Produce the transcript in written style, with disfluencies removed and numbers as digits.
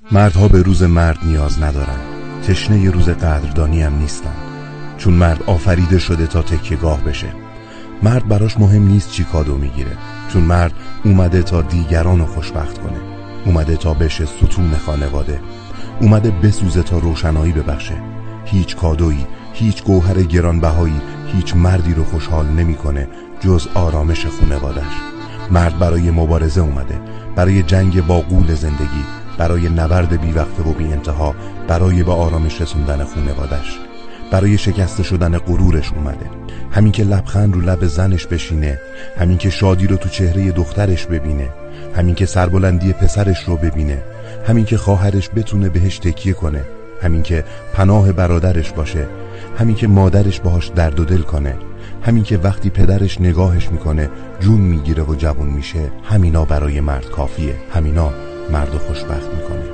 مردها به روز مرد نیاز ندارن، تشنه روز قدردانی هم نیستن، چون مرد آفریده شده تا تکیه‌گاه بشه. مرد براش مهم نیست چی کادو میگیره، چون مرد اومده تا دیگرانو خوشبخت کنه، اومده تا بشه ستون خانواده، اومده بسوزه تا روشنایی ببخشه. هیچ کادویی، هیچ گوهر گرانبهایی، هیچ مردی رو خوشحال نمیکنه جز آرامش خانواده‌اش. مرد برای مبارزه اومده، برای جنگ با غول زندگی، برای نبرد بی‌وقفه و بی انتها، برای به آرامش رسوندن خانواده‌اش، برای شکسته شدن غرورش اومده. همین که لبخند رو لب زنش بشینه، همین که شادی رو تو چهره دخترش ببینه، همین که سربلندی پسرش رو ببینه، همین که خواهرش بتونه بهش تکیه کنه، همین که پناه برادرش باشه، همین که مادرش باهاش درد و دل کنه، همین که وقتی پدرش نگاهش میکنه جون میگیره و جوون میشه، همینا برای مرد کافیه. همینا مرد خوشبخت میکنه.